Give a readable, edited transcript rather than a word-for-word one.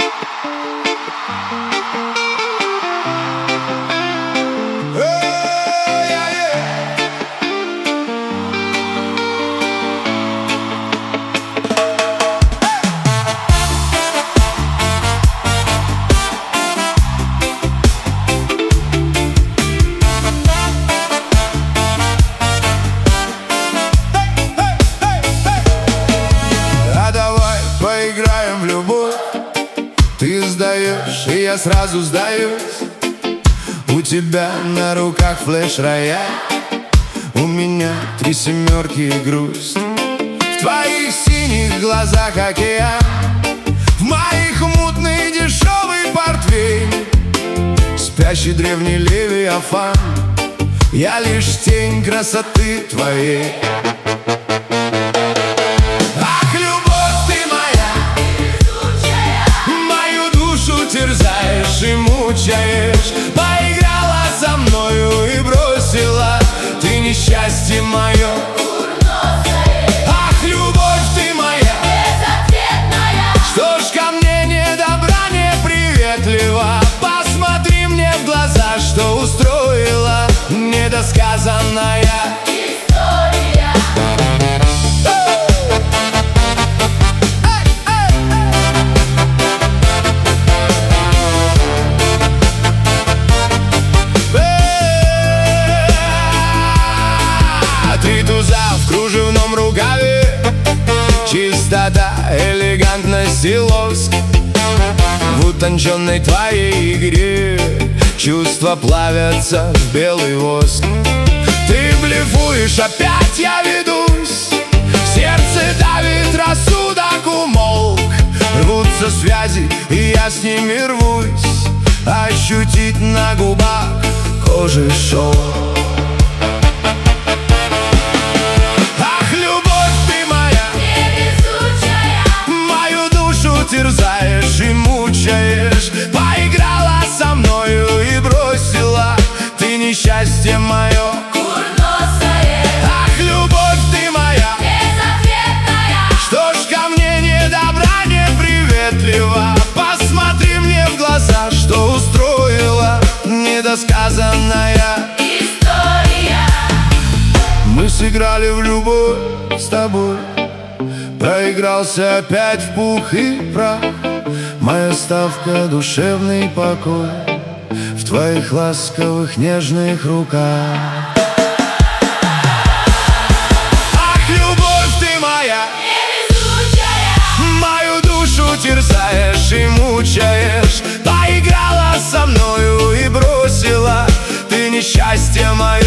Поиграем в любовь. Ты сдаешь, и я сразу сдаюсь. У тебя на руках флеш-рояль, у меня 3 семерки и грусть. В твоих синих глазах океан, в моих мутный дешевый портвейн. Спящий древний левиафан, я лишь тень красоты твоей. Терзаешь и мучаешь, поиграла со мною и бросила. Ты несчастье мое курносое. Ах, любовь ты моя безответная, что ж ко мне не добра, не приветлива. Посмотри мне в глаза, что устроила недосказанная история. В кружевном рукаве чистота, элегантность и лоск. В утонченной твоей игре чувства плавятся в белый воск. Ты блефуешь, опять я ведусь, сердце давит, рассудок умолк. Рвутся связи, и я с ними рвусь, ощутить на губах кожи шелк. Терзаешь и мучаешь, поиграла со мною и бросила. Ты несчастье мое курносое. Ах, любовь ты моя безответная, что ж ко мне не добра, не приветлива. Посмотри мне в глаза, что устроила недосказанная история. Мы сыграли в любовь с тобой, проигрался опять в пух и прах. Моя ставка — душевный покой в твоих ласковых нежных руках. Ах, любовь ты моя невезучая, мою душу терзаешь и мучаешь, поиграла со мною и бросила. Ты несчастье мое